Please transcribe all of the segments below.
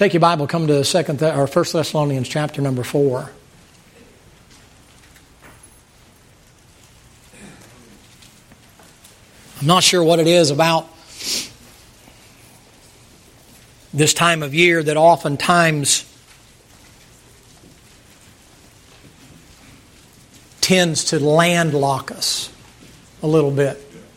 Take your Bible, come to 1 Thessalonians chapter number 4. I'm not sure what it is about this time of year that oftentimes tends to landlock us a little bit.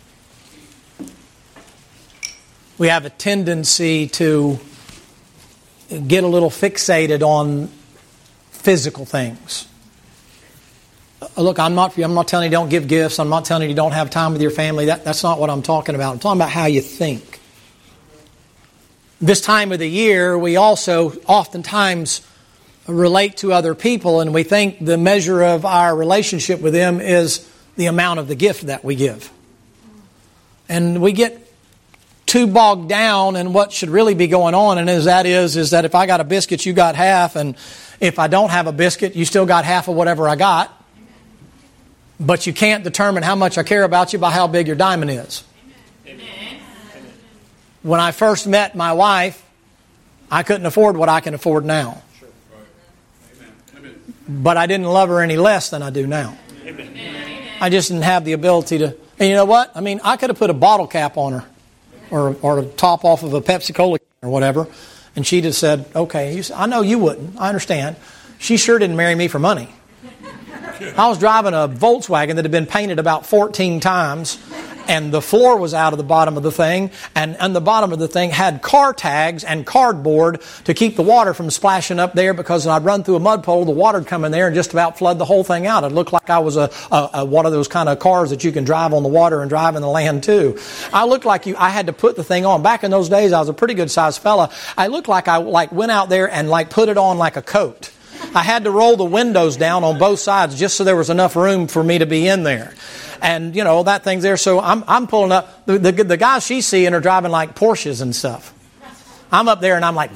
We have a tendency to get a little fixated on physical things. Look, I'm not telling you don't give gifts. I'm not telling you don't have time with your family. That's not what I'm talking about. I'm talking about how you think. This time of the year, we also oftentimes relate to other people, and we think the measure of our relationship with them is the amount of the gift that we give. And we get too bogged down in what should really be going on, and is that if I got a biscuit, you got half, and if I don't have a biscuit, you still got half of whatever I got. But you can't determine how much I care about you by how big your diamond is. Amen. When I first met my wife, I couldn't afford what I can afford now. Sure. Amen. But I didn't love her any less than I do now. Amen. I just didn't have the ability to. And you know what? I mean, I could have put a bottle cap on her. Or a top off of a Pepsi-Cola or whatever. And she just said, okay, I know you wouldn't. I understand. She sure didn't marry me for money. I was driving a Volkswagen that had been painted about 14 times. And the floor was out of the bottom of the thing. And the bottom of the thing had car tags and cardboard to keep the water from splashing up there, because when I'd run through a mud puddle, the water would come in there and just about flood the whole thing out. It looked like I was a one of those kind of cars that you can drive on the water and drive in the land too. I looked like I had to put the thing on. Back in those days, I was a pretty good sized fella. I looked like I went out there and put it on like a coat. I had to roll the windows down on both sides just so there was enough room for me to be in there. And, that thing's there. So I'm pulling up. The guys she's seeing are driving like Porsches and stuff. I'm up there and I'm like,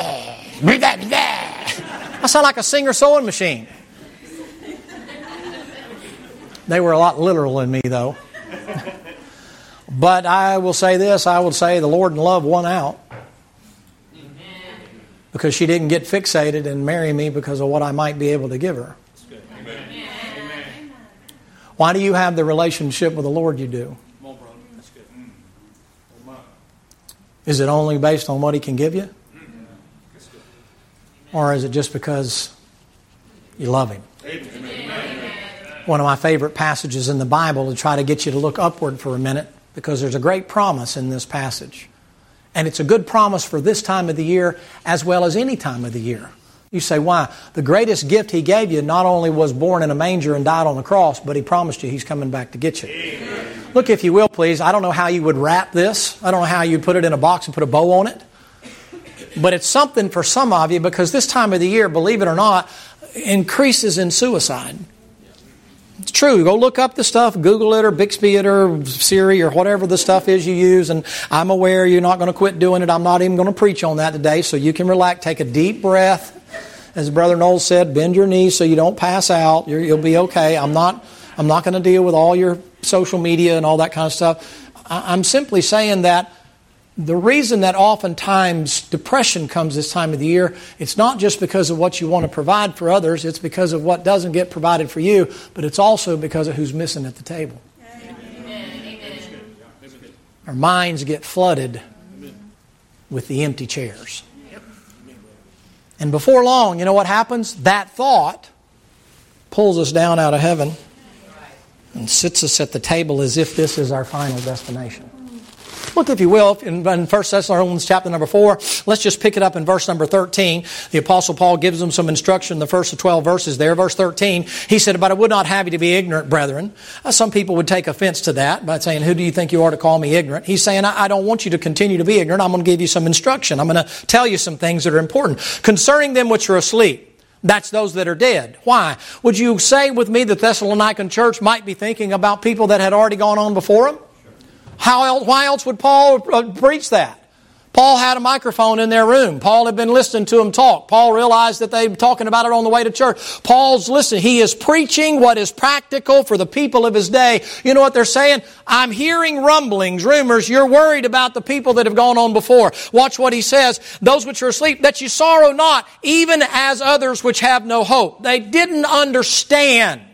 I sound like a Singer sewing machine. They were a lot literal in me, though. But I will say this. I would say the Lord and love won out. Because she didn't get fixated and marry me because of what I might be able to give her. Amen. Why do you have the relationship with the Lord you do? That's good. Is it only based on what He can give you? Or is it just because you love Him? Amen. One of my favorite passages in the Bible to try to get you to look upward for a minute, because there's a great promise in this passage. And it's a good promise for this time of the year as well as any time of the year. You say, why? The greatest gift He gave you not only was born in a manger and died on the cross, but He promised you He's coming back to get you. Amen. Look, if you will, please. I don't know how you would wrap this. I don't know how you'd put it in a box and put a bow on it. But it's something for some of you, because this time of the year, believe it or not, increases in suicide. It's true. Go look up the stuff, Google it or Bixby it or Siri or whatever the stuff is you use. And I'm aware you're not going to quit doing it. I'm not even going to preach on that today, so you can relax. Take a deep breath. As Brother Noel said, bend your knees so you don't pass out. You'll be okay. I'm not going to deal with all your social media and all that kind of stuff. I'm simply saying that the reason that oftentimes depression comes this time of the year, it's not just because of what you want to provide for others, it's because of what doesn't get provided for you, but it's also because of who's missing at the table. Amen. Our minds get flooded with the empty chairs. And before long, you know what happens? That thought pulls us down out of heaven and sits us at the table as if this is our final destination. Look, if you will, in 1 Thessalonians chapter number 4, let's just pick it up in verse number 13. The Apostle Paul gives them some instruction in the first 12 verses there. Verse 13, he said, "But I would not have you to be ignorant, brethren." Some people would take offense to that by saying, "Who do you think you are to call me ignorant?" He's saying, I don't want you to continue to be ignorant. I'm going to give you some instruction. I'm going to tell you some things that are important. "Concerning them which are asleep," that's those that are dead. Why? Would you say with me that the Thessalonican church might be thinking about people that had already gone on before them? Why else would Paul preach that? Paul had a microphone in their room. Paul had been listening to them talk. Paul realized that they were talking about it on the way to church. Paul's listening. He is preaching what is practical for the people of his day. You know what they're saying? I'm hearing rumblings, rumors. You're worried about the people that have gone on before. Watch what he says. Those which are asleep, that you sorrow not, even as others which have no hope. They didn't understand.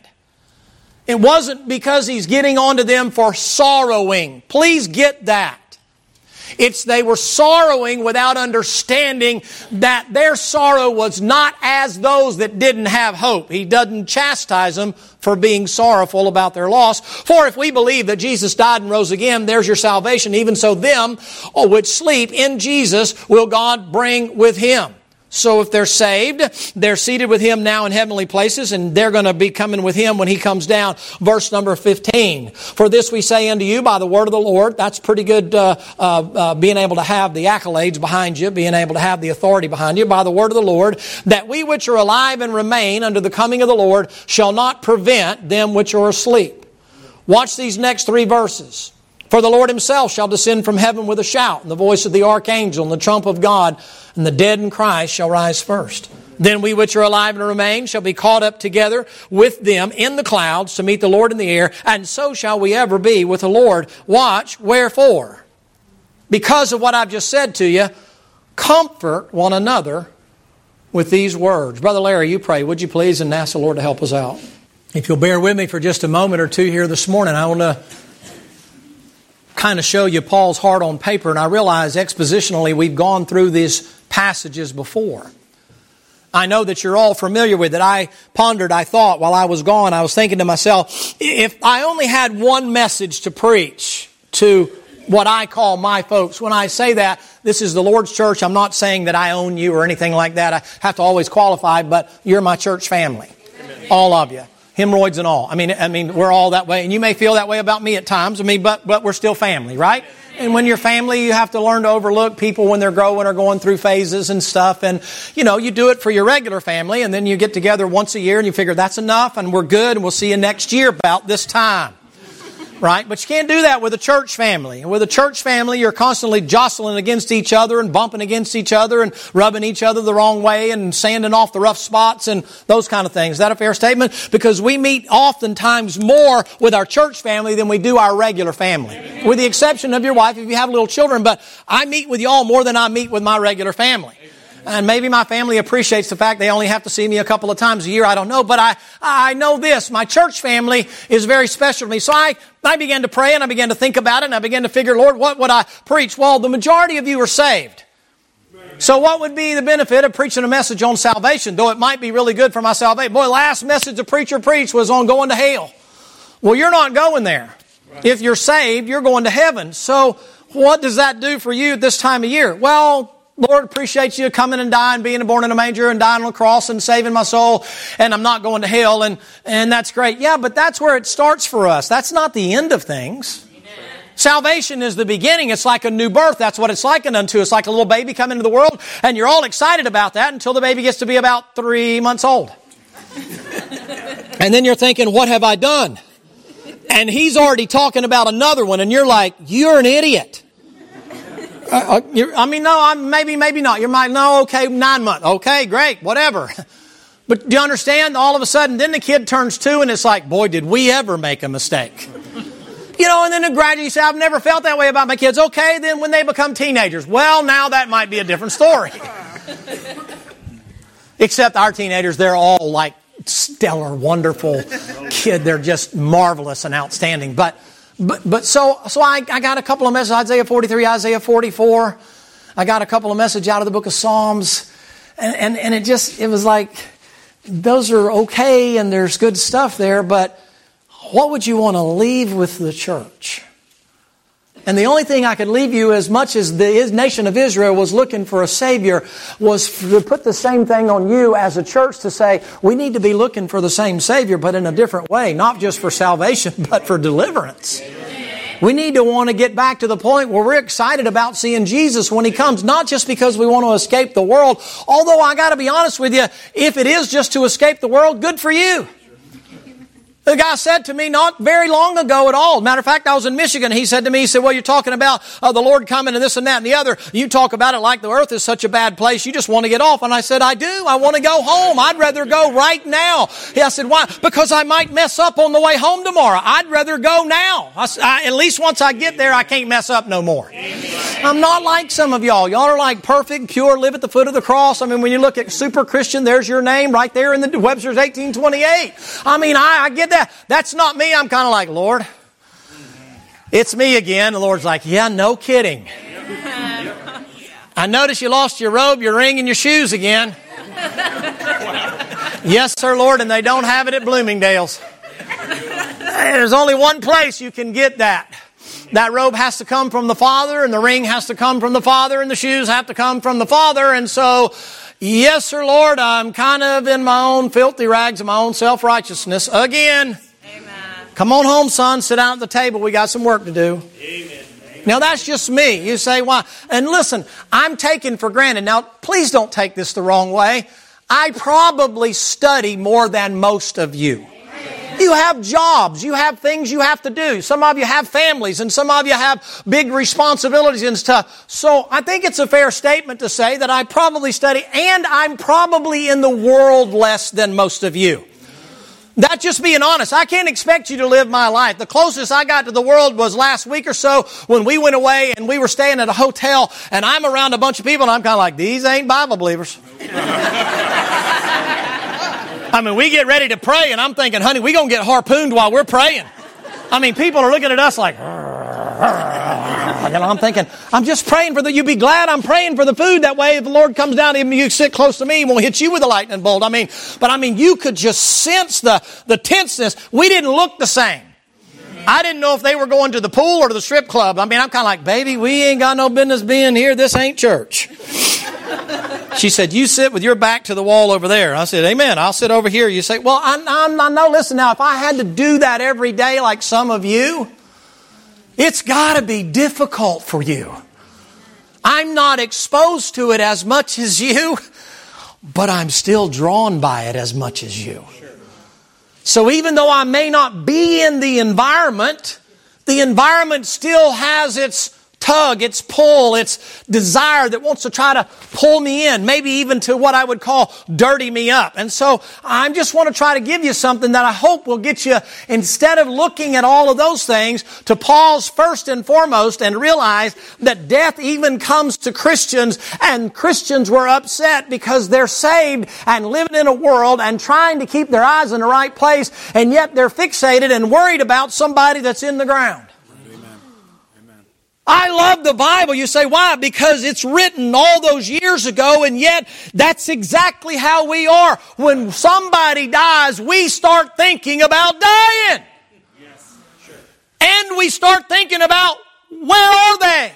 It wasn't because he's getting onto them for sorrowing. Please get that. It's they were sorrowing without understanding that their sorrow was not as those that didn't have hope. He doesn't chastise them for being sorrowful about their loss. For if we believe that Jesus died and rose again, there's your salvation. Even so them which sleep in Jesus will God bring with Him. So if they're saved, they're seated with Him now in heavenly places, and they're going to be coming with Him when He comes down. Verse number 15. For this we say unto you by the word of the Lord. That's pretty good, being able to have the accolades behind you, being able to have the authority behind you. By the word of the Lord, that we which are alive and remain unto the coming of the Lord shall not prevent them which are asleep. Watch these next 3 verses. For the Lord Himself shall descend from heaven with a shout, and the voice of the archangel, and the trump of God, and the dead in Christ shall rise first. Then we which are alive and remain shall be caught up together with them in the clouds to meet the Lord in the air, and so shall we ever be with the Lord. Watch, wherefore? Because of what I've just said to you, comfort one another with these words. Brother Larry, you pray, would you please, and ask the Lord to help us out. If you'll bear with me for just a moment or two here this morning, I want to kind of show you Paul's heart on paper, and I realize expositionally we've gone through these passages before. I know that you're all familiar with it. I thought while I was gone, I was thinking to myself, if I only had one message to preach to what I call my folks. When I say that, this is the Lord's church. I'm not saying that I own you or anything like that. I have to always qualify, but you're my church family. Amen. All of you. Hemorrhoids and all. I mean, we're all that way. And you may feel that way about me at times. But we're still family, right? And when you're family, you have to learn to overlook people when they're growing or going through phases and stuff. And, you do it for your regular family. And then you get together once a year and you figure that's enough and we're good and we'll see you next year about this time. Right? But you can't do that with a church family. And with a church family, you're constantly jostling against each other and bumping against each other and rubbing each other the wrong way and sanding off the rough spots and those kind of things. Is that a fair statement? Because we meet oftentimes more with our church family than we do our regular family. With the exception of your wife if you have little children. But I meet with y'all more than I meet with my regular family. And maybe my family appreciates the fact they only have to see me a couple of times a year. I don't know. But I know this. My church family is very special to me. So I began to pray and I began to think about it and I began to figure, Lord, what would I preach? Well, the majority of you are saved. So what would be the benefit of preaching a message on salvation? Though it might be really good for my salvation. Boy, last message the preacher preached was on going to hell. Well, you're not going there. If you're saved, you're going to heaven. So what does that do for you at this time of year? Well, Lord, appreciate you coming and dying, being born in a manger and dying on a cross and saving my soul, and I'm not going to hell, and that's great. Yeah, but that's where it starts for us. That's not the end of things. Amen. Salvation is the beginning. It's like a new birth. That's what it's likened unto. It's like a little baby coming into the world, and you're all excited about that until the baby gets to be about 3 months old. And then you're thinking, what have I done? And he's already talking about another one, and you're like, you're an idiot. Maybe not. You're no, okay, 9 months. Okay, great, whatever. But do you understand? All of a sudden, then the kid turns 2 and it's like, boy, did we ever make a mistake. And then gradually you say, I've never felt that way about my kids. Okay, then when they become teenagers, well, now that might be a different story. Except our teenagers, they're all like stellar, wonderful kid. They're just marvelous and outstanding. But so I got a couple of messages, Isaiah 43, Isaiah 44. I got a couple of messages out of the book of Psalms. And it was like, those are okay and there's good stuff there, but what would you want to leave with the church? And the only thing I could leave you, as much as the nation of Israel was looking for a Savior, was to put the same thing on you as a church to say, we need to be looking for the same Savior, but in a different way, not just for salvation, but for deliverance. We need to want to get back to the point where we're excited about seeing Jesus when He comes, not just because we want to escape the world. Although I got to be honest with you, if it is just to escape the world, good for you. The guy said to me not very long ago at all. Matter of fact, I was in Michigan. He said to me, well, you're talking about the Lord coming and this and that and the other. You talk about it like the earth is such a bad place. You just want to get off. And I said, I do. I want to go home. I'd rather go right now. I said, why? Because I might mess up on the way home tomorrow. I'd rather go now. At least once I get there, I can't mess up no more. I'm not like some of y'all. Y'all are like perfect, pure, live at the foot of the cross. I mean, when you look at super Christian, there's your name right there in the Webster's 1828. I mean, I get that. That's not me. I'm kind of like, Lord, it's me again. The Lord's like, yeah, no kidding. I notice you lost your robe, your ring, and your shoes again. Yes, sir, Lord, and they don't have it at Bloomingdale's. There's only one place you can get that. That robe has to come from the Father, and the ring has to come from the Father, and the shoes have to come from the Father. And so, yes, sir, Lord, I'm kind of in my own filthy rags of my own self-righteousness again. Amen. Come on home, son. Sit down at the table. We got some work to do. Amen. Now, that's just me. You say, why? And listen, I'm taken for granted. Now, please don't take this the wrong way. I probably study more than most of you. You have jobs. You have things you have to do. Some of you have families, and some of you have big responsibilities and stuff. So I think it's a fair statement to say that I probably study, and I'm probably in the world less than most of you. That's just being honest. I can't expect you to live my life. The closest I got to the world was last week or so when we went away and we were staying at a hotel, and I'm around a bunch of people, and I'm kind of like, these ain't Bible believers. I mean, we get ready to pray, and I'm thinking, honey, we're going to get harpooned while we're praying. I mean, people are looking at us like, I'm thinking, I'm just praying for you be glad I'm praying for the food. That way, if the Lord comes down, even you sit close to me, he won't hit you with a lightning bolt. But you could just sense the tenseness. We didn't look the same. I didn't know if they were going to the pool or to the strip club. I'm kind of like, baby, we ain't got no business being here. This ain't church. She said, you sit with your back to the wall over there. I said, amen. I'll sit over here. You say, well, I know. Listen now, if I had to do that every day like some of you, it's got to be difficult for you. I'm not exposed to it as much as you, but I'm still drawn by it as much as you. So even though I may not be in the environment still has its tug, its pull, its desire that wants to try to pull me in, maybe even to what I would call dirty me up. And so I just want to try to give you something that I hope will get you, instead of looking at all of those things, to pause first and foremost and realize that death even comes to Christians, and Christians were upset because they're saved and living in a world and trying to keep their eyes in the right place, and yet they're fixated and worried about somebody that's in the ground. I love the Bible. You say, why? Because it's written all those years ago, and yet that's exactly how we are. When somebody dies, we start thinking about dying. Yes, sure. And we start thinking about, where are they?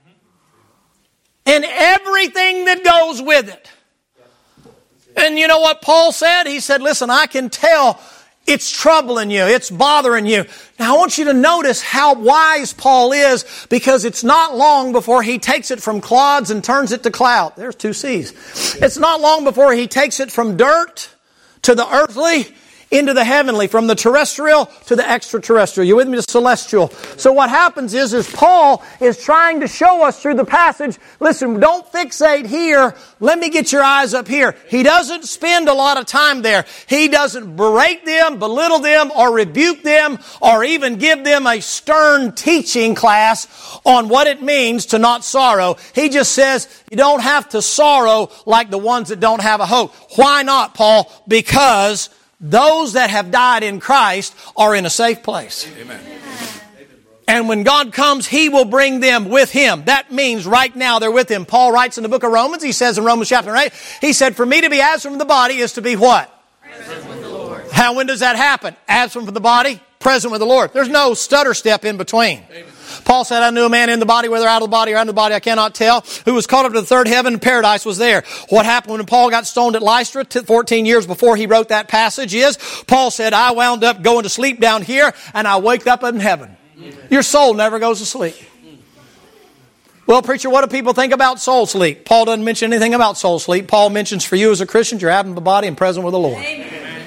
And everything that goes with it. And you know what Paul said? He said, listen, I can tell it's troubling you. It's bothering you. Now, I want you to notice how wise Paul is, because it's not long before he takes it from clods and turns it to cloud. There's two C's. It's not long before he takes it from dirt to the earthly into the heavenly, from the terrestrial to the extraterrestrial. You with me? The celestial. So what happens is Paul is trying to show us through the passage, listen, don't fixate here. Let me get your eyes up here. He doesn't spend a lot of time there. He doesn't berate them, belittle them, or rebuke them, or even give them a stern teaching class on what it means to not sorrow. He just says, you don't have to sorrow like the ones that don't have a hope. Why not, Paul? Because those that have died in Christ are in a safe place. Amen. And when God comes, He will bring them with Him. That means right now they're with Him. Paul writes in the book of Romans, he says in Romans chapter 8, he said, for me to be absent from the body is to be what? Present with the Lord. When does that happen? Absent from the body, present with the Lord. There's no stutter step in between. Amen. Paul said, I knew a man in the body, whether out of the body or out of the body, I cannot tell, who was caught up to the third heaven, and paradise was there. What happened when Paul got stoned at Lystra 14 years before he wrote that passage is, Paul said, I wound up going to sleep down here, and I wake up in heaven. Your soul never goes to sleep. Well, preacher, what do people think about soul sleep? Paul doesn't mention anything about soul sleep. Paul mentions for you as a Christian, you're having the body and present with the Lord. Amen.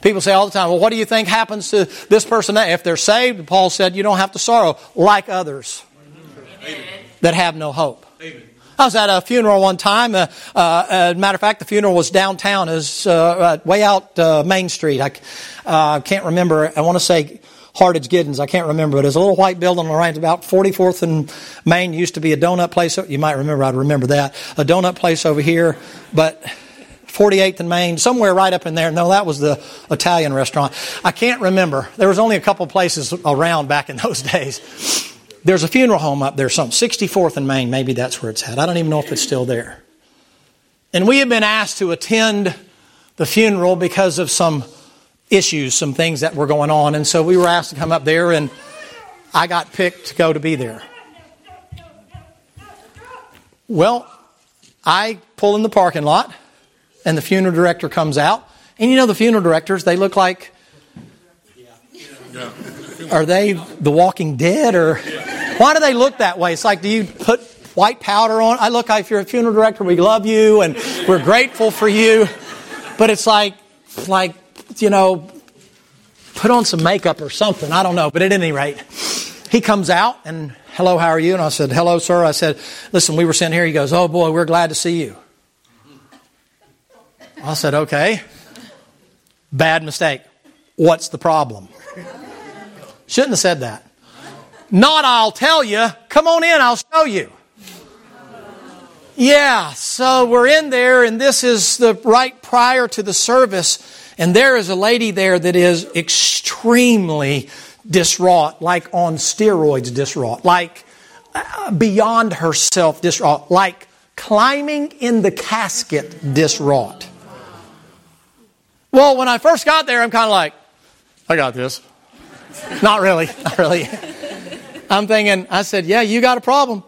People say all the time, well, what do you think happens to this person? If they're saved, Paul said, you don't have to sorrow like others that have no hope. Amen. I was at a funeral one time. Matter of fact, the funeral was downtown. It was way out Main Street. I can't remember. I want to say Hardage Giddens. I can't remember. But it was a little white building on the right. About 44th and Main. Used to be a donut place. You might remember. I'd remember that. A donut place over here. But 48th and Main, somewhere right up in there. No, that was the Italian restaurant. I can't remember. There was only a couple places around back in those days. There's a funeral home up there, 64th and Main. Maybe that's where it's at. I don't even know if it's still there. And we have been asked to attend the funeral because of some issues, some things that were going on. And so we were asked to come up there, and I got picked to go to be there. Well, I pull in the parking lot, and the funeral director comes out. And you know the funeral directors, they look like... Are they the Walking Dead, or why do they look that way? It's like, do you put white powder on? I look like, if you're a funeral director, we love you and we're grateful for you. But it's like, you know, put on some makeup or something. I don't know. But at any rate, he comes out and, hello, how are you? And I said, hello, sir. I said, listen, we were sitting here. He goes, oh boy, we're glad to see you. I said, okay. Bad mistake. What's the problem? Shouldn't have said that. Not, I'll tell you. Come on in, I'll show you. Yeah, so we're in there, and this is the right prior to the service, and there is a lady there that is extremely distraught, like on steroids distraught, like beyond herself distraught, like climbing in the casket distraught. Well, when I first got there, I'm kind of like, I got this. Not really. I'm thinking, I said, yeah, you got a problem.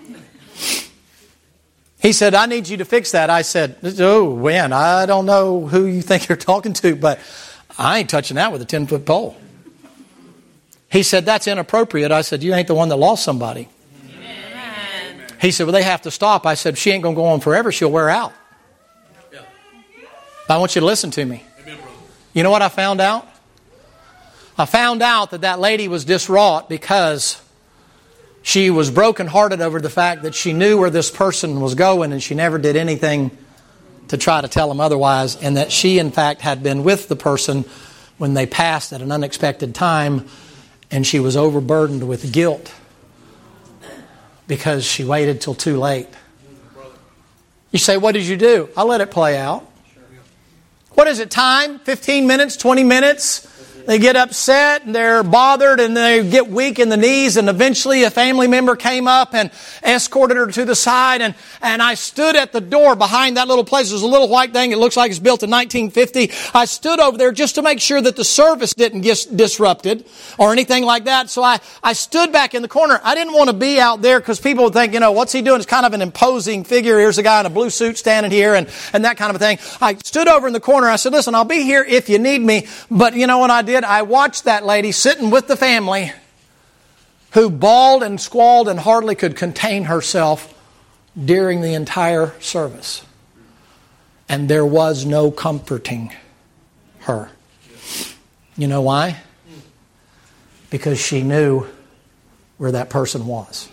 He said, I need you to fix that. I said, oh, when? I don't know who you think you're talking to, but I ain't touching that with a 10-foot pole. He said, that's inappropriate. I said, you ain't the one that lost somebody. Amen. He said, well, they have to stop. I said, she ain't going to go on forever. She'll wear out. Yeah. I want you to listen to me. Amen, you know what I found out? I found out that lady was distraught because she was brokenhearted over the fact that she knew where this person was going, and she never did anything to try to tell him otherwise, and that she, in fact, had been with the person when they passed at an unexpected time, and she was overburdened with guilt because she waited till too late. You say, what did you do? I let it play out. What is it, time? 15 minutes, 20 minutes? They get upset and they're bothered and they get weak in the knees, and eventually a family member came up and escorted her to the side, and I stood at the door behind that little place. There's a little white thing. It looks like it's built in 1950. I stood over there just to make sure that the service didn't get disrupted or anything like that. So I stood back in the corner. I didn't want to be out there because people would think, you know, what's he doing? It's kind of an imposing figure. Here's a guy in a blue suit standing here and that kind of a thing. I stood over in the corner. I said, listen, I'll be here if you need me. But you know what I did? I watched that lady sitting with the family who bawled and squalled and hardly could contain herself during the entire service. And there was no comforting her. You know why? Because she knew where that person was.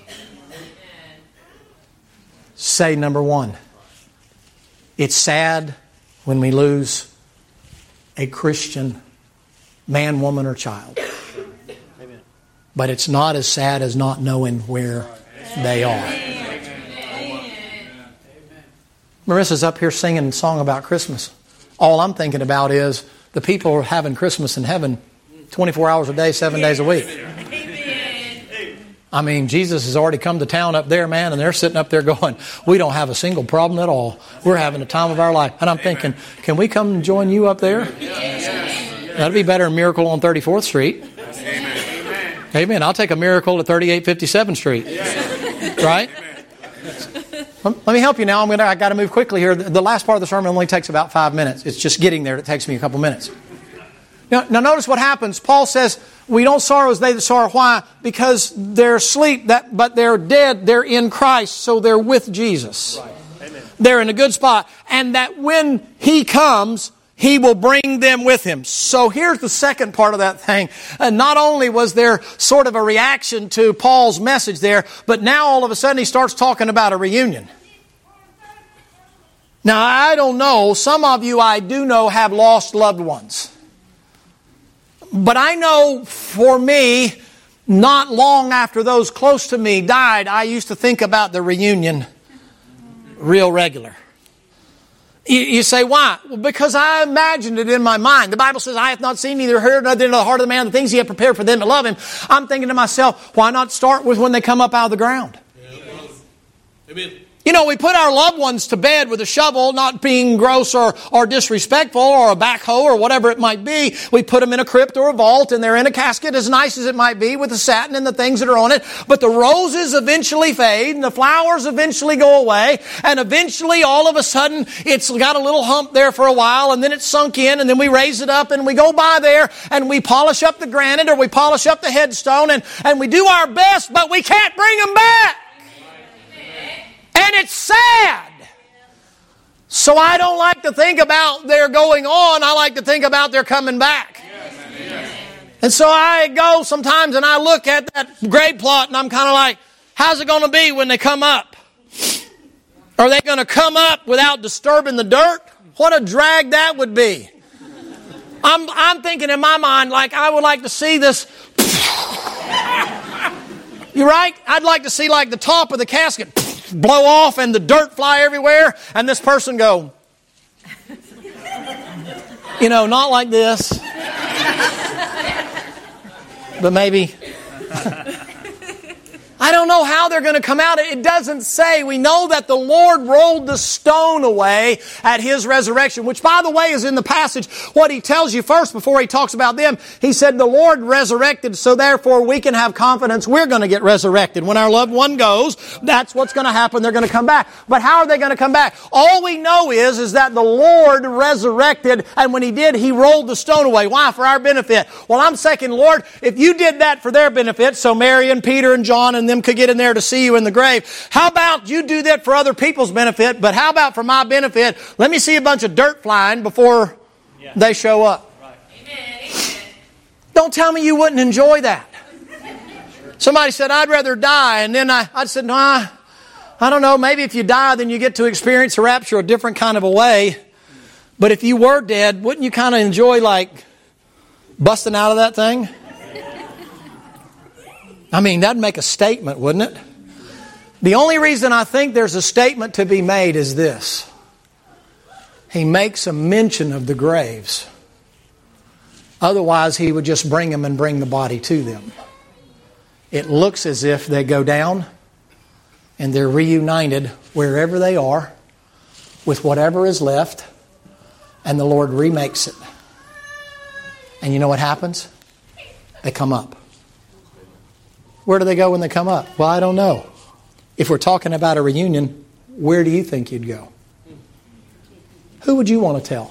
Say number one. It's sad when we lose a Christian man, woman, or child. Amen. But it's not as sad as not knowing where they are. Amen. Marissa's up here singing a song about Christmas. All I'm thinking about is the people are having Christmas in heaven 24 hours a day, 7 days a week. I mean, Jesus has already come to town up there, man, and they're sitting up there going, we don't have a single problem at all. We're having the time of our life. And I'm thinking, can we come and join you up there? That'd be better than Miracle on 34th Street. Amen. Amen. I'll take a miracle at 3857th Street. Right? Let me help you now. I got to move quickly here. The last part of the sermon only takes about 5 minutes. It's just getting there that takes me a couple minutes. Now notice what happens. Paul says, we don't sorrow as they that sorrow. Why? Because they're asleep, but they're dead. They're in Christ, so they're with Jesus. Right. Amen. They're in a good spot. And that when He comes, He will bring them with Him. So here's the second part of that thing. Not only was there sort of a reaction to Paul's message there, but now all of a sudden he starts talking about a reunion. Now, I don't know. Some of you, I do know, have lost loved ones. But I know for me, not long after those close to me died, I used to think about the reunion real regular. You say, why? Well, because I imagined it in my mind. The Bible says, I have not seen, neither heard, neither in the heart of the man the things He hath prepared for them that love Him. I'm thinking to myself, why not start with when they come up out of the ground? Amen. You know, we put our loved ones to bed with a shovel, not being gross or disrespectful, or a backhoe or whatever it might be. We put them in a crypt or a vault, and they're in a casket, as nice as it might be, with the satin and the things that are on it. But the roses eventually fade, and the flowers eventually go away, and eventually, all of a sudden, it's got a little hump there for a while, and then it's sunk in, and then we raise it up, and we go by there, and we polish up the granite, or we polish up the headstone, and we do our best, but we can't bring them back. And it's sad. So I don't like to think about their going on. I like to think about their coming back. And so I go sometimes and I look at that grave plot and I'm kind of like, how's it going to be when they come up? Are they going to come up without disturbing the dirt? What a drag that would be. I'm thinking in my mind, like, I would like to see this. You're right? I'd like to see like the top of the casket blow off and the dirt fly everywhere and this person go, you know, not like this, but maybe. I don't know how they're going to come out. It doesn't say. We know that the Lord rolled the stone away at His resurrection, which, by the way, is in the passage. What He tells you first before He talks about them, He said the Lord resurrected, so therefore we can have confidence we're going to get resurrected. When our loved one goes, that's what's going to happen. They're going to come back. But how are they going to come back? All we know is that the Lord resurrected, and when He did, He rolled the stone away. Why? For our benefit. Well, I'm saying, Lord, if You did that for their benefit, so Mary and Peter and John and them could get in there to see You in the grave, how about You do that for other people's benefit, but how about for my benefit? Let me see a bunch of dirt flying before they show up. Right. Amen. Don't tell me you wouldn't enjoy that. Somebody said, I'd rather die. And then I said, no, I don't know. Maybe if you die, then you get to experience the rapture a different kind of a way. But if you were dead, wouldn't you kind of enjoy like busting out of that thing? I mean, that'd make a statement, wouldn't it? The only reason I think there's a statement to be made is this. He makes a mention of the graves. Otherwise, He would just bring them and bring the body to them. It looks as if they go down and they're reunited wherever they are with whatever is left, and the Lord remakes it. And you know what happens? They come up. Where do they go when they come up? Well, I don't know. If we're talking about a reunion, where do you think you'd go? Who would you want to tell?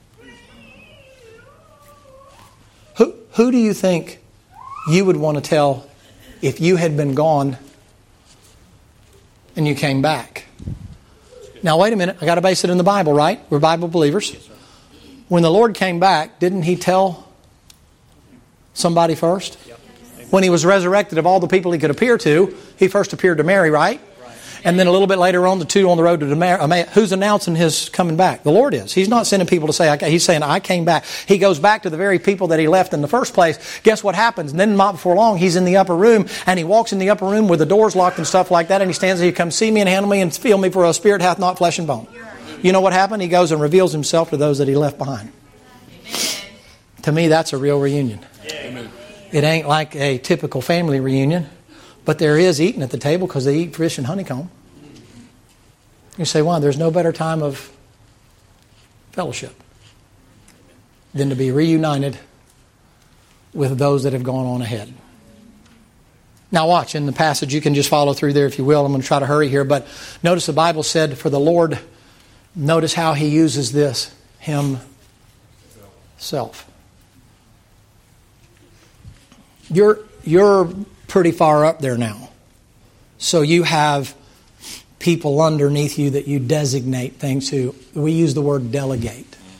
Who do you think you would want to tell if you had been gone and you came back? Now, wait a minute. I got to base it in the Bible, right? We're Bible believers. When the Lord came back, didn't He tell somebody first? When He was resurrected, of all the people He could appear to, He first appeared to Mary, right? And then a little bit later on, the two on the road to Emmaus. Who's announcing His coming back? The Lord is. He's not sending people to say, He's saying, I came back. He goes back to the very people that He left in the first place. Guess what happens? And then not before long, He's in the upper room, and He walks in the upper room with the doors locked and stuff like that, and He stands there, He come see me and handle me and feel me, for a spirit hath not flesh and bone. You know what happened? He goes and reveals Himself to those that He left behind. To me, that's a real reunion. Amen. It ain't like a typical family reunion, but there is eating at the table because they eat fish and honeycomb. You say, why? There's no better time of fellowship than to be reunited with those that have gone on ahead. Now watch, in the passage, you can just follow through there if you will. I'm going to try to hurry here, but notice the Bible said, for the Lord, notice how He uses this, Himself. You're pretty far up there now. So you have people underneath you that you designate things to. We use the word delegate.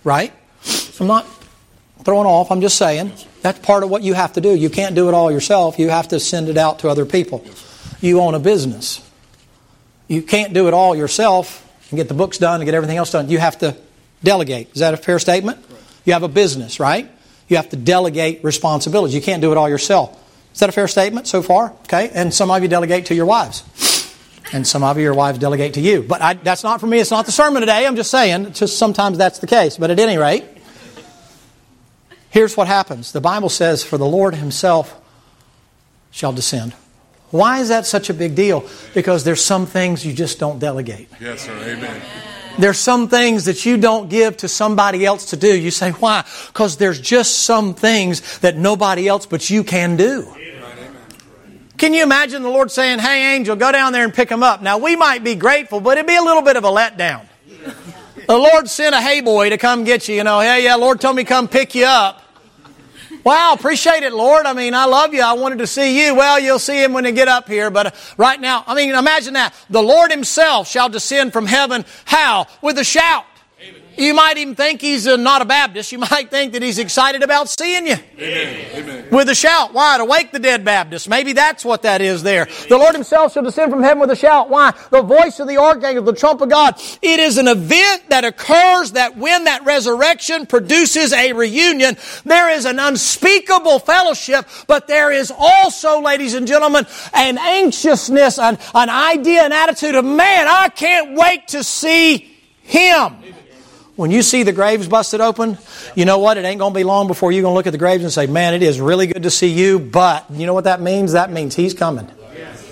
right? I'm not throwing off. I'm just saying that's part of what you have to do. You can't do it all yourself. You have to send it out to other people. You own a business. You can't do it all yourself and get the books done and get everything else done. You have to delegate. Is that a fair statement? You have a business, right? You have to delegate responsibilities. You can't do it all yourself. Is that a fair statement so far? Okay. And some of you delegate to your wives. And some of your wives delegate to you. But that's not for me. It's not the sermon today. I'm just saying. It's just sometimes that's the case. But at any rate, here's what happens. The Bible says, for the Lord Himself shall descend. Why is that such a big deal? Because there's some things you just don't delegate. Yes, sir. Amen. There's some things that you don't give to somebody else to do. You say, why? Because there's just some things that nobody else but you can do. Can you imagine the Lord saying, hey, angel, go down there and pick them up? Now, we might be grateful, but it'd be a little bit of a letdown. The Lord sent a hay boy to come get you. Hey, yeah, Lord told me to come pick you up. Wow, appreciate it, Lord. I love you. I wanted to see you. Well, you'll see Him when they get up here. But right now, imagine that. The Lord Himself shall descend from heaven. How? With a shout. You might even think He's not a Baptist. You might think that He's excited about seeing you. Amen. With a shout. Why? To wake the dead Baptist. Maybe that's what that is there. The Lord Himself shall descend from heaven with a shout. Why? The voice of the archangel, the trump of God. It is an event that occurs that when that resurrection produces a reunion, there is an unspeakable fellowship, but there is also, ladies and gentlemen, an anxiousness, an idea, an attitude of, man, I can't wait to see Him. When you see the graves busted open, you know what? It ain't going to be long before you're going to look at the graves and say, man, it is really good to see you, but you know what that means? That means He's coming. Yes.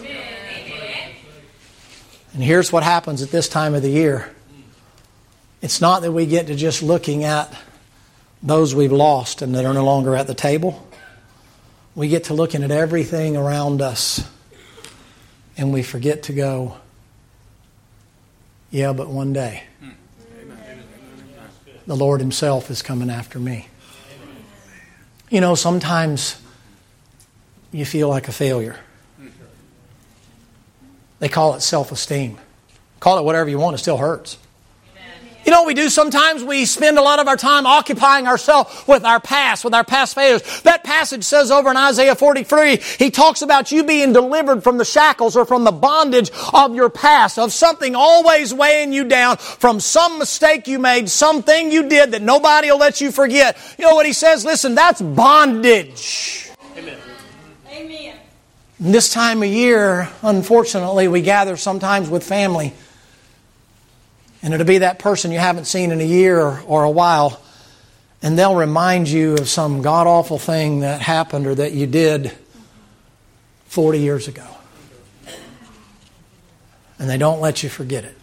And here's what happens at this time of the year. It's not that we get to just looking at those we've lost and that are no longer at the table. We get to looking at everything around us and we forget to go, yeah, but one day the Lord Himself is coming after me. Sometimes you feel like a failure. They call it self-esteem. Call it whatever you want, it still hurts. You know what we do sometimes? We spend a lot of our time occupying ourselves with our past failures. That passage says over in Isaiah 43, He talks about you being delivered from the shackles or from the bondage of your past, of something always weighing you down, from some mistake you made, something you did that nobody will let you forget. You know what He says? Listen, that's bondage. Amen. Amen. This time of year, unfortunately, we gather sometimes with family. And it'll be that person you haven't seen in a year or a while. And they'll remind you of some god-awful thing that happened or that you did 40 years ago. And they don't let you forget it.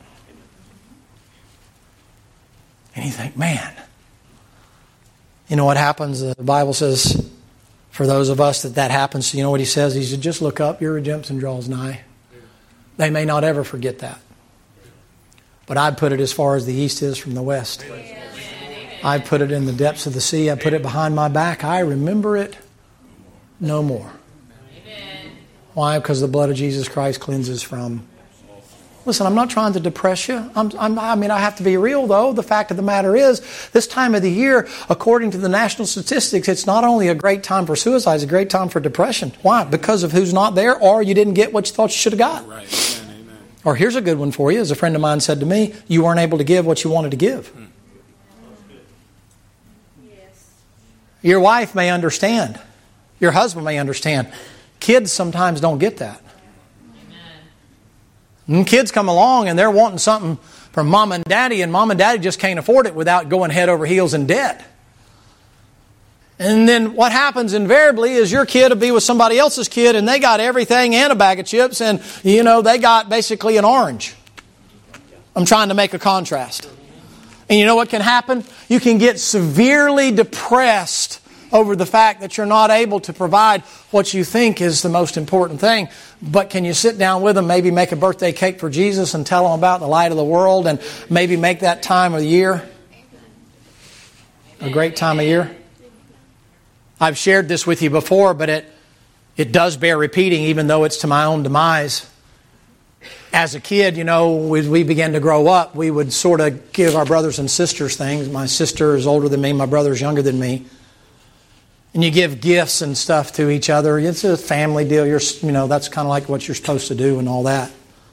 And you think, man. You know what happens? The Bible says, for those of us that happens, you know what He says? He said, just look up, your redemption draws nigh. They may not ever forget that. But I'd put it as far as the east is from the west. I put it in the depths of the sea. I put it behind my back. I remember it no more. Why? Because the blood of Jesus Christ cleanses from. Listen, I'm not trying to depress you. I have to be real, though. The fact of the matter is, this time of the year, according to the national statistics, it's not only a great time for suicide, it's a great time for depression. Why? Because of who's not there, or you didn't get what you thought you should have got. Right. Or here's a good one for you. As a friend of mine said to me, you weren't able to give what you wanted to give. Yes. Your wife may understand. Your husband may understand. Kids sometimes don't get that. And kids come along and they're wanting something from mom and daddy just can't afford it without going head over heels in debt. And then what happens invariably is your kid will be with somebody else's kid and they got everything and a bag of chips and, they got basically an orange. I'm trying to make a contrast. And you know what can happen? You can get severely depressed over the fact that you're not able to provide what you think is the most important thing. But can you sit down with them, maybe make a birthday cake for Jesus and tell them about the light of the world and maybe make that time of the year a great time of year? I've shared this with you before, but it does bear repeating, even though it's to my own demise. as a kid, as we began to grow up, we would sort of give our brothers and sisters things. My sister is older than me. My brother is younger than me. And you give gifts and stuff to each other. It's a family deal. That's kind of like what you're supposed to do and all that.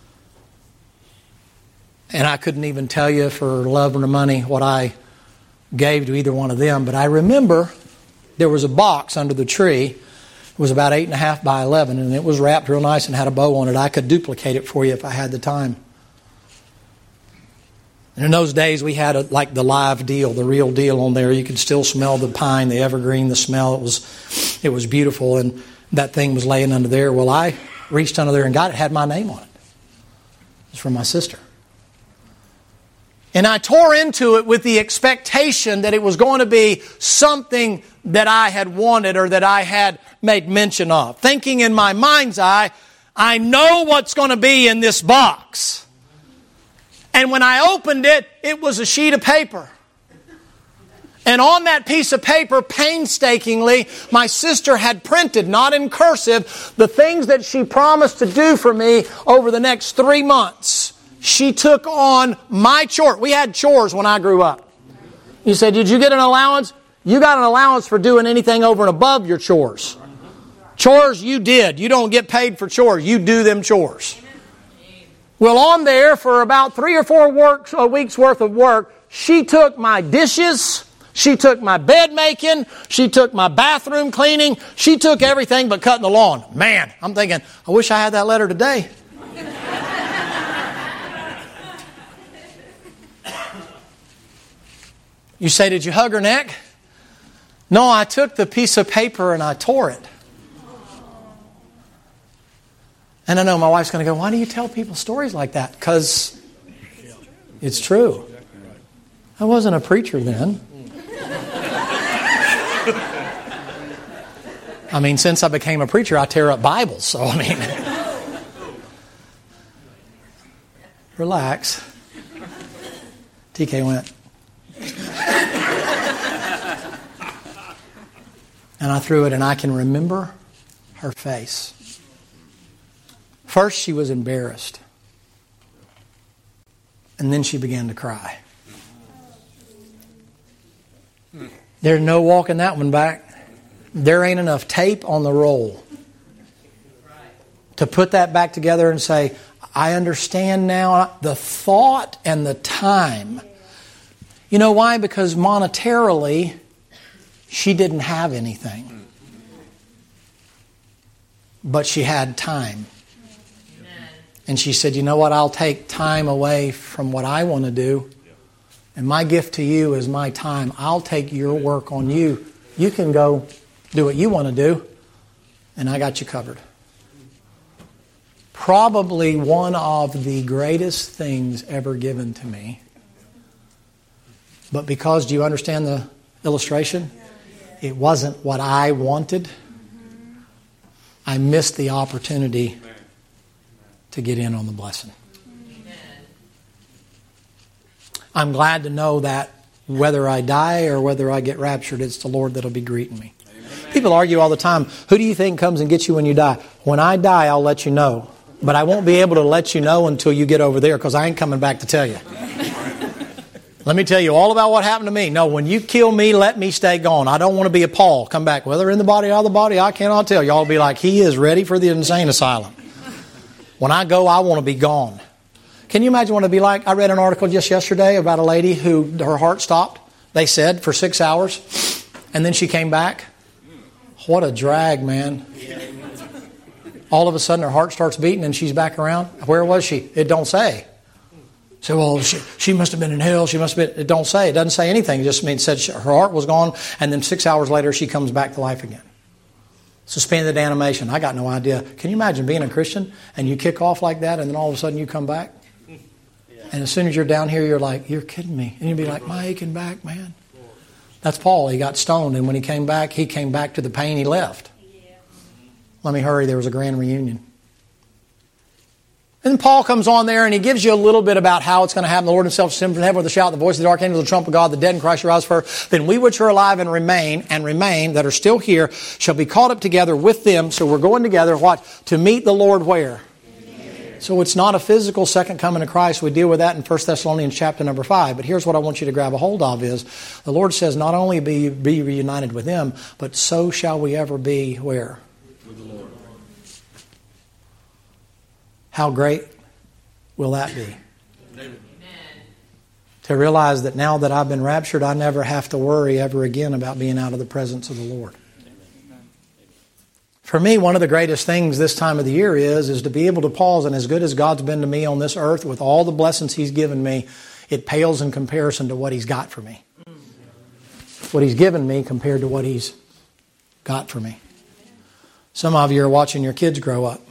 And I couldn't even tell you for love or money what I gave to either one of them. But I remember there was a box under the tree. It was about 8.5 by 11, and it was wrapped real nice and had a bow on it. I could duplicate it for you if I had the time. And in those days, we had like the live deal, the real deal on there. You could still smell the pine, the evergreen, the smell. It was beautiful, and that thing was laying under there. Well, I reached under there and got it. It had my name on it. It was from my sister. And I tore into it with the expectation that it was going to be something that I had wanted or that I had made mention of. Thinking in my mind's eye, I know what's going to be in this box. And when I opened it, it was a sheet of paper. And on that piece of paper, painstakingly, my sister had printed, not in cursive, the things that she promised to do for me over the next 3 months. She took on my chore. We had chores when I grew up. You said, did you get an allowance? You got an allowance for doing anything over and above your chores. Chores you did. You don't get paid for chores. You do them chores. Well, on there for about 3 or 4 weeks worth of work, she took my dishes, she took my bed making, she took my bathroom cleaning, she took everything but cutting the lawn. Man, I'm thinking, I wish I had that letter today. You say, did you hug her neck? No, I took the piece of paper and I tore it. And I know my wife's going to go, why do you tell people stories like that? Because it's true. I wasn't a preacher then. I mean, since I became a preacher, I tear up Bibles. So, I mean, relax. TK went. And I threw it, and I can remember her face. First, she was embarrassed. And then she began to cry. There's no walking that one back. There ain't enough tape on the roll to put that back together and say, I understand now the thought and the time. You know why? Because monetarily, she didn't have anything. But she had time. And she said, you know what? I'll take time away from what I want to do. And my gift to you is my time. I'll take your work on you. You can go do what you want to do. And I got you covered. Probably one of the greatest things ever given to me. But because, do you understand the illustration? It wasn't what I wanted. I missed the opportunity to get in on the blessing. I'm glad to know that whether I die or whether I get raptured, it's the Lord that'll be greeting me. People argue all the time, who do you think comes and gets you when you die? When I die, I'll let you know. But I won't be able to let you know until you get over there because I ain't coming back to tell you. Let me tell you all about what happened to me. No, when you kill me, let me stay gone. I don't want to be a Paul. Come back. Whether in the body or out of the body, I cannot tell. Y'all will be like, he is ready for the insane asylum. When I go, I want to be gone. Can you imagine what it'd be like? I read an article just yesterday about a lady who her heart stopped, they said, for 6 hours. And then she came back. What a drag, man. All of a sudden her heart starts beating and she's back around. Where was she? It don't say. So, well, she must have been in hell. She must have been. It don't say. It doesn't say anything. It just means said her heart was gone, and then 6 hours later she comes back to life again. Suspended animation. I got no idea. Can you imagine being a Christian and you kick off like that, and then all of a sudden you come back? And as soon as you're down here, you're like, you're kidding me. And you'd be like, my aching back, man. That's Paul. He got stoned, and when he came back to the pain he left. Let me hurry. There was a grand reunion. And Paul comes on there and he gives you a little bit about how it's going to happen. The Lord himself shall descend from heaven with a shout, the voice of the archangel, the trump of God, the dead in Christ shall rise first. Then we which are alive and remain, that are still here, shall be caught up together with them. So we're going together, what? To meet the Lord where? So it's not a physical second coming of Christ. We deal with that in 1 Thessalonians chapter number 5. But here's what I want you to grab a hold of is, the Lord says not only be reunited with Him, but so shall we ever be where? With the Lord. How great will that be? Amen. To realize that now that I've been raptured, I never have to worry ever again about being out of the presence of the Lord. For me, one of the greatest things this time of the year is to be able to pause, and as good as God's been to me on this earth with all the blessings He's given me, it pales in comparison to what He's got for me. What He's given me compared to what He's got for me. Some of you are watching your kids grow up.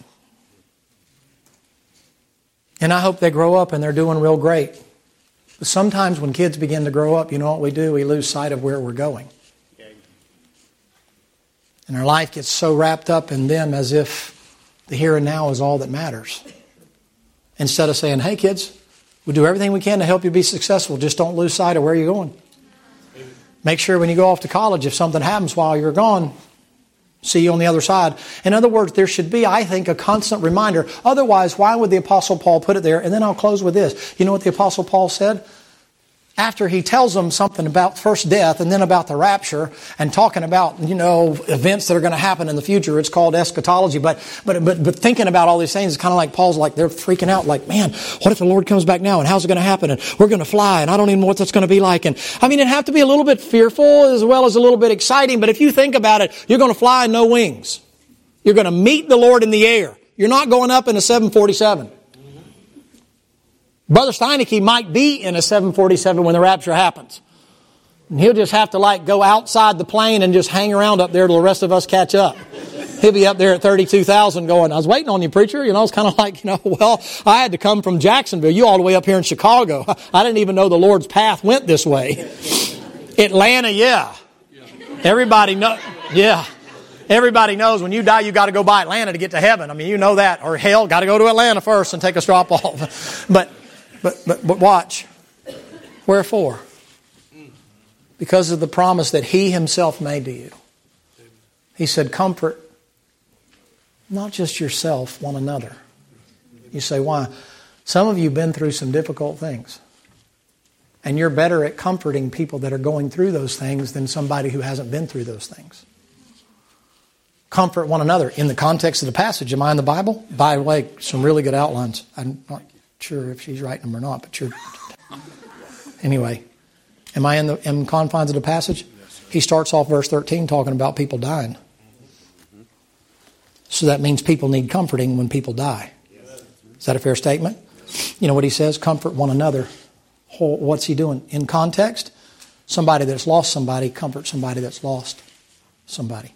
And I hope they grow up and they're doing real great. But sometimes when kids begin to grow up, you know what we do? We lose sight of where we're going. And our life gets so wrapped up in them as if the here and now is all that matters. Instead of saying, hey kids, we'll do everything we can to help you be successful. Just don't lose sight of where you're going. Make sure when you go off to college, if something happens while you're gone, see you on the other side. In other words, there should be, I think, a constant reminder. Otherwise, why would the Apostle Paul put it there? And then I'll close with this. You know what the Apostle Paul said? After he tells them something about first death and then about the rapture and talking about, events that are going to happen in the future, it's called eschatology. But thinking about all these things, it's kind of like Paul's like, they're freaking out like, man, what if the Lord comes back now and how's it going to happen? And we're going to fly and I don't even know what that's going to be like. And I mean, it'd have to be a little bit fearful as well as a little bit exciting. But if you think about it, you're going to fly in no wings. You're going to meet the Lord in the air. You're not going up in a 747. Brother Steineke might be in a 747 when the rapture happens. And he'll just have to go outside the plane and just hang around up there till the rest of us catch up. He'll be up there at 32,000 going, I was waiting on you, preacher. It's kind of like, well, I had to come from Jacksonville. You all the way up here in Chicago. I didn't even know the Lord's path went this way. Atlanta, yeah. Everybody knows when you die, you got to go by Atlanta to get to heaven. I mean, you know that. Or hell, got to go to Atlanta first and take a drop off. But watch. Wherefore? Because of the promise that He Himself made to you. He said, comfort not just yourself, one another. You say, why? Some of you have been through some difficult things. And you're better at comforting people that are going through those things than somebody who hasn't been through those things. Comfort one another. In the context of the passage, am I in the Bible? By the way, some really good outlines. I'm not sure if she's writing them or not, but anyway, am I in the confines of the passage? He starts off verse 13 talking about people dying. So that means people need comforting when people die. Is that a fair statement? You know what he says? Comfort one another. What's he doing? In context, somebody that's lost somebody, comfort somebody that's lost somebody.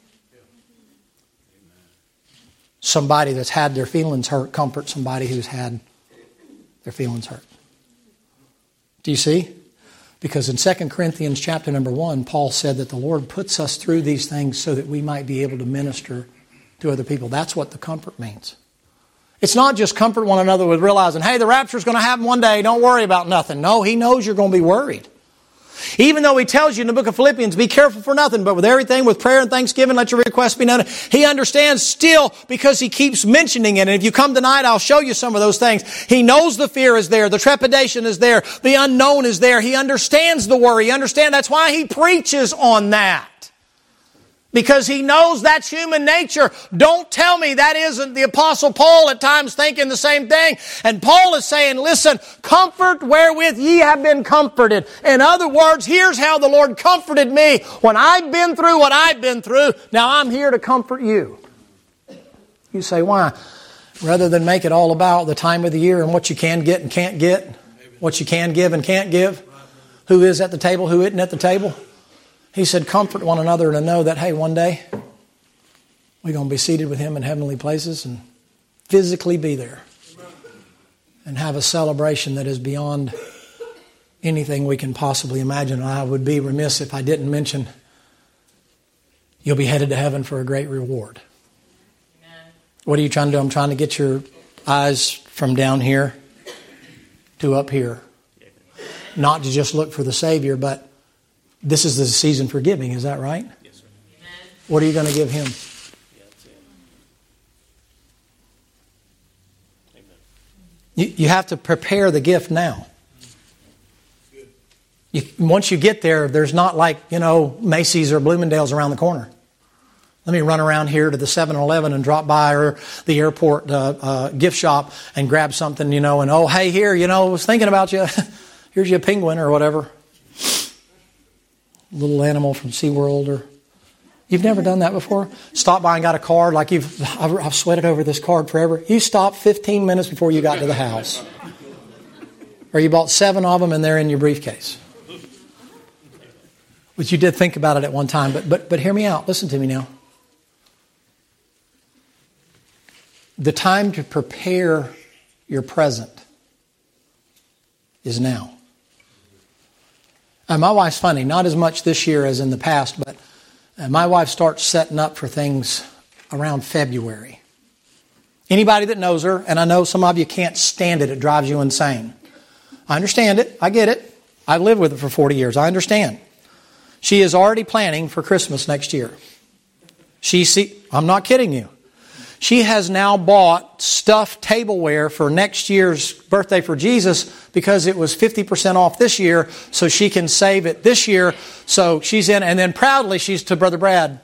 Somebody that's had their feelings hurt, comfort somebody who's had their feelings hurt. Do you see? Because in 2 Corinthians chapter number 1, Paul said that the Lord puts us through these things so that we might be able to minister to other people. That's what the comfort means. It's not just comfort one another with realizing, hey, the rapture's going to happen one day. Don't worry about nothing. No, He knows you're going to be worried. Even though He tells you in the book of Philippians, be careful for nothing, but with everything, with prayer and thanksgiving, let your requests be known. He understands still because He keeps mentioning it. And if you come tonight, I'll show you some of those things. He knows the fear is there. The trepidation is there. The unknown is there. He understands the worry. He understands. That's why He preaches on that. Because He knows that's human nature. Don't tell me that isn't the Apostle Paul at times thinking the same thing. And Paul is saying, listen, comfort wherewith ye have been comforted. In other words, here's how the Lord comforted me when I've been through what I've been through. Now I'm here to comfort you. You say, why? Rather than make it all about the time of the year and what you can get and can't get, what you can give and can't give, who is at the table, who isn't at the table. He said, comfort one another to know that, hey, one day we're going to be seated with Him in heavenly places and physically be there and have a celebration that is beyond anything we can possibly imagine. I would be remiss if I didn't mention you'll be headed to heaven for a great reward. Amen. What are you trying to do? I'm trying to get your eyes from down here to up here. Not to just look for the Savior, but this is the season for giving, is that right? Yes, sir. Amen. What are you going to give Him? You have to prepare the gift now. Once you get there, there's not like, Macy's or Bloomingdale's around the corner. Let me run around here to the 7-Eleven and drop by or the airport gift shop and grab something, and oh, hey, here, I was thinking about you. Here's your penguin or whatever. Little animal from SeaWorld. Or you've never done that before? Stop by and got a card like I've sweated over this card forever. You stopped 15 minutes before you got to the house. Or you bought 7 of them and they're in your briefcase. But you did think about it at one time. But hear me out. Listen to me now. The time to prepare your present is now. My wife's funny. Not as much this year as in the past, but my wife starts setting up for things around February. Anybody that knows her, and I know some of you can't stand it. It drives you insane. I understand it. I get it. I've lived with it for 40 years. I understand. She is already planning for Christmas next year. I'm not kidding you. She has now bought stuffed tableware for next year's birthday for Jesus because it was 50% off this year, so she can save it this year. So she's in, and then proudly she's to Brother Brad.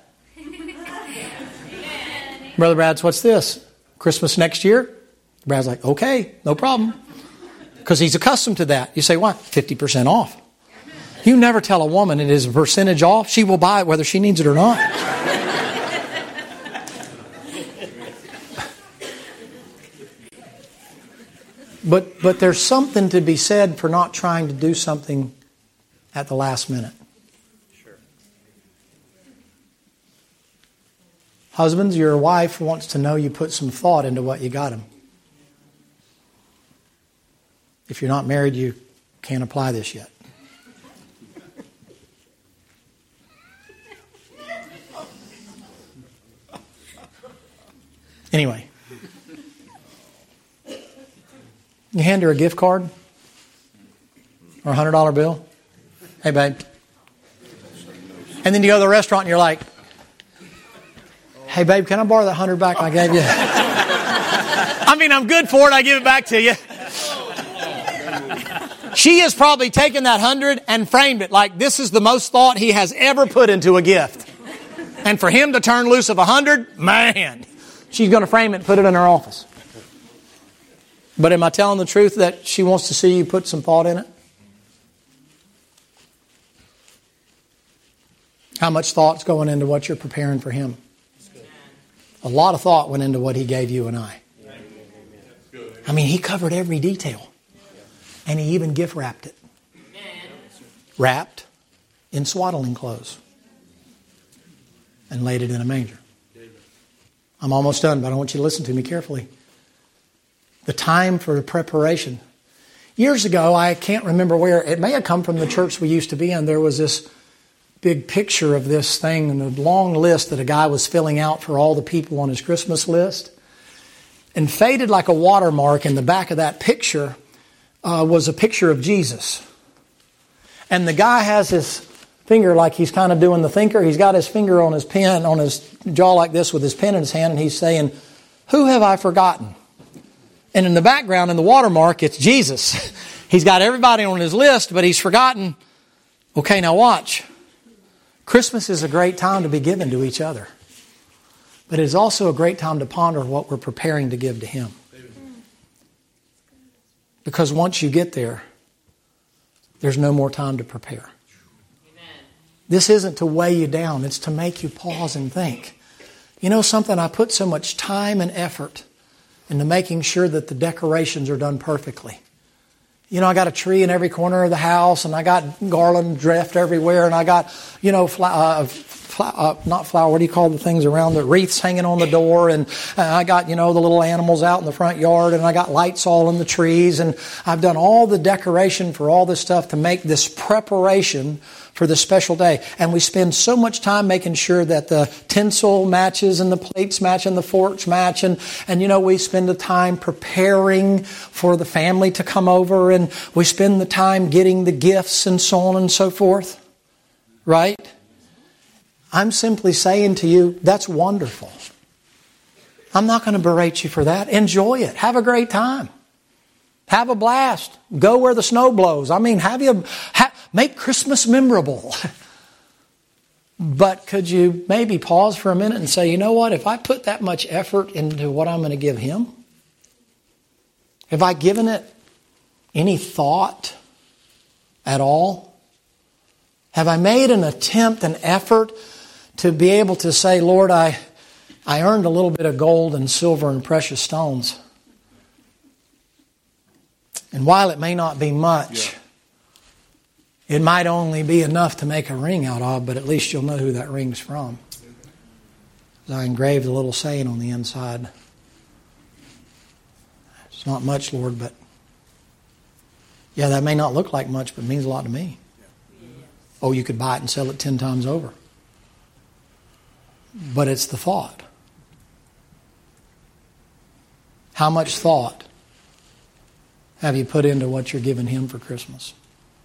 Brother Brad's, what's this? Christmas next year? Brad's like, okay, no problem. Because he's accustomed to that. You say, why? 50% off. You never tell a woman it is a percentage off. She will buy it whether she needs it or not. But there's something to be said for not trying to do something at the last minute. Sure. Husbands, your wife wants to know you put some thought into what you got him. If you're not married, you can't apply this yet. Anyway. You hand her a gift card or a $100 bill. Hey, babe. And then you go to the restaurant and you're like, hey, babe, can I borrow that $100 back I gave you? I mean, I'm good for it. I give it back to you. She has probably taken that 100 and framed it like this is the most thought he has ever put into a gift. And for him to turn loose of 100, man, she's going to frame it and put it in her office. But am I telling the truth that she wants to see you put some thought in it? How much thought's going into what you're preparing for him? A lot of thought went into what he gave you and I. I mean, he covered every detail. And he even gift wrapped it. Wrapped in swaddling clothes. And laid it in a manger. I'm almost done, but I want you to listen to me carefully. The time for preparation. Years ago, I can't remember where, it may have come from the church we used to be in. There was this big picture of this thing and a long list that a guy was filling out for all the people on his Christmas list. And faded like a watermark in the back of that picture was a picture of Jesus. And the guy has his finger like he's kind of doing the thinker. He's got his finger on his pen, on his jaw like this with his pen in his hand, and he's saying, "Who have I forgotten?" And in the background, in the watermark, it's Jesus. He's got everybody on his list, but he's forgotten. Okay, now watch. Christmas is a great time to be given to each other. But it is also a great time to ponder what we're preparing to give to Him. Because once you get there, there's no more time to prepare. This isn't to weigh you down. It's to make you pause and think. You know something? I put so much time and effort into making sure that the decorations are done perfectly. You know, I got a tree in every corner of the house, and I got garland draped everywhere, and I got, not flower, what do you call the things around the wreaths hanging on the door, and I got, the little animals out in the front yard, and I got lights all in the trees, and I've done all the decoration for all this stuff to make this preparation for this special day. And we spend so much time making sure that the tinsel matches and the plates match and the forks match. And we spend the time preparing for the family to come over, and we spend the time getting the gifts and so on and so forth. Right? I'm simply saying to you, that's wonderful. I'm not going to berate you for that. Enjoy it. Have a great time. Have a blast. Go where the snow blows. I mean, make Christmas memorable. But could you maybe pause for a minute and say, you know what? If I put that much effort into what I'm going to give Him, have I given it any thought at all? Have I made an attempt, an effort to be able to say, Lord, I earned a little bit of gold and silver and precious stones. And while it may not be much, it might only be enough to make a ring out of, but at least you'll know who that ring's from. I engraved a little saying on the inside. It's not much, Lord, but yeah, that may not look like much, but it means a lot to me. Oh, you could buy it and sell it 10 times over. But it's the thought. How much thought have you put into what you're giving Him for Christmas?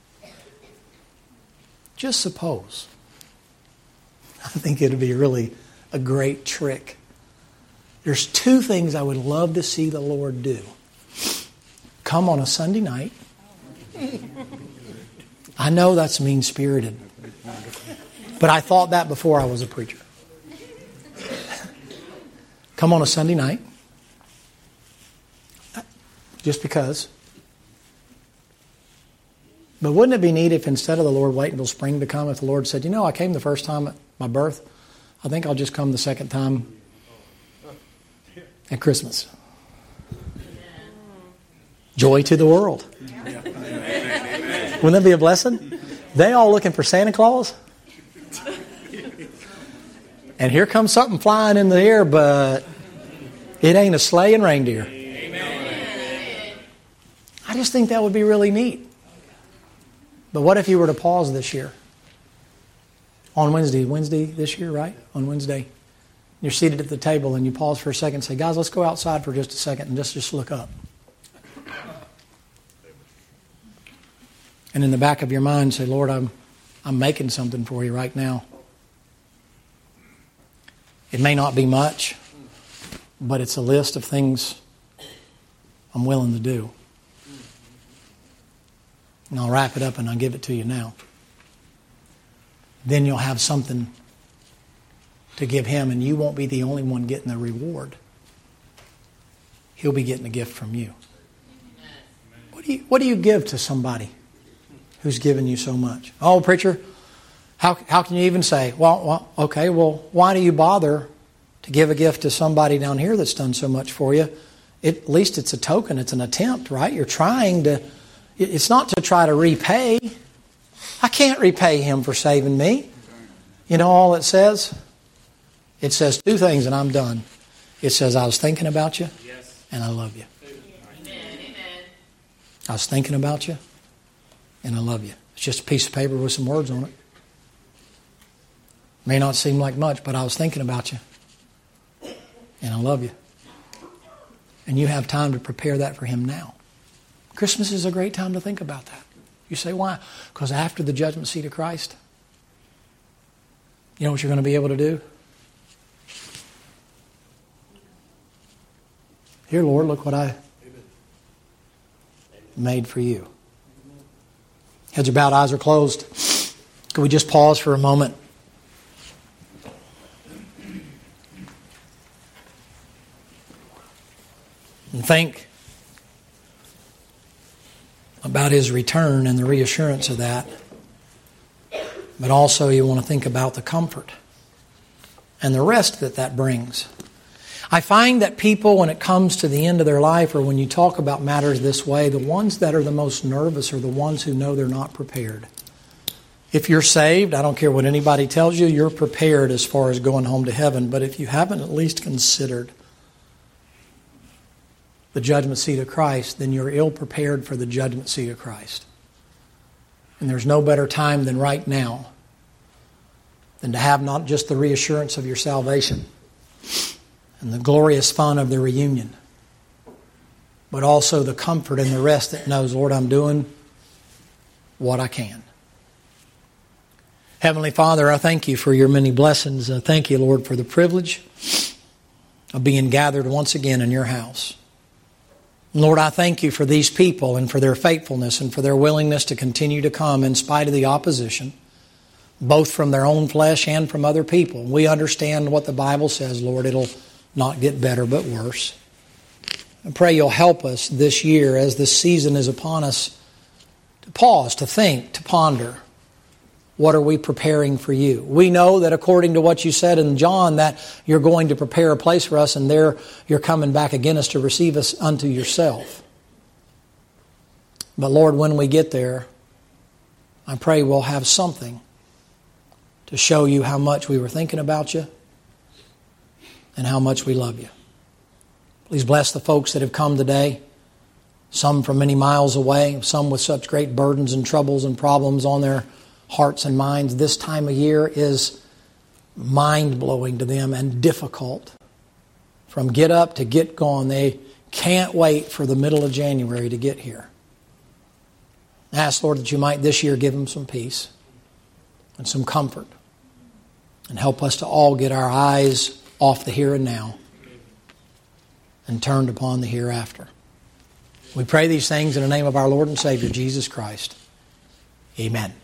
Just suppose. I think it would be really a great trick. There's 2 things I would love to see the Lord do. Come on a Sunday night. I know that's mean-spirited. But I thought that before I was a preacher. Come on a Sunday night. Just because. But wouldn't it be neat if instead of the Lord waiting until spring to come, if the Lord said, you know, I came the first time at my birth. I think I'll just come the second time at Christmas. Joy to the world. Wouldn't that be a blessing? They all looking for Santa Claus. And here comes something flying in the air, but it ain't a sleigh and reindeer. Amen. I just think that would be really neat. But what if you were to pause this year? On Wednesday this year, right? On Wednesday. You're seated at the table and you pause for a second and say, guys, let's go outside for just a second and just look up. And in the back of your mind say, Lord, I'm making something for you right now. It may not be much, but it's a list of things I'm willing to do. And I'll wrap it up and I'll give it to you now. Then you'll have something to give Him, and you won't be the only one getting the reward. He'll be getting a gift from you. What do you give to somebody who's given you so much? Oh, preacher, how can you even say, well, why do you bother to give a gift to somebody down here that's done so much for you? At least it's a token, it's an attempt, right? You're trying to, it's not to try to repay. I can't repay Him for saving me. You know all it says? It says 2 things and I'm done. It says, I was thinking about you and I love you. Amen. I was thinking about you and I love you. It's just a piece of paper with some words on it. May not seem like much, but I was thinking about you. And I love you. And you have time to prepare that for Him now. Christmas is a great time to think about that. You say, why? Because after the judgment seat of Christ, you know what you're going to be able to do? Here, Lord, look what I made for you. Heads are bowed, eyes are closed. Could we just pause for a moment? And think about His return and the reassurance of that. But also you want to think about the comfort and the rest that brings. I find that people, when it comes to the end of their life, or when you talk about matters this way, the ones that are the most nervous are the ones who know they're not prepared. If you're saved, I don't care what anybody tells you, you're prepared as far as going home to heaven. But if you haven't at least considered the judgment seat of Christ, then you're ill prepared for the judgment seat of Christ. And there's no better time than right now than to have not just the reassurance of your salvation and the glorious fun of the reunion, but also the comfort and the rest that knows, Lord, I'm doing what I can. Heavenly Father, I thank You for Your many blessings. I thank You, Lord, for the privilege of being gathered once again in Your house. Lord, I thank you for these people and for their faithfulness and for their willingness to continue to come in spite of the opposition, both from their own flesh and from other people. We understand what the Bible says, Lord. It'll not get better but worse. I pray you'll help us this year as this season is upon us to pause, to think, to ponder. What are we preparing for you? We know that according to what you said in John, that you're going to prepare a place for us, and there you're coming back again as to receive us unto yourself. But Lord, when we get there, I pray we'll have something to show you how much we were thinking about you and how much we love you. Please bless the folks that have come today, some from many miles away, some with such great burdens and troubles and problems on their hearts and minds. This time of year is mind-blowing to them and difficult. From get up to get gone, they can't wait for the middle of January to get here. I ask, Lord, that you might this year give them some peace and some comfort and help us to all get our eyes off the here and now and turned upon the hereafter. We pray these things in the name of our Lord and Savior, Jesus Christ. Amen.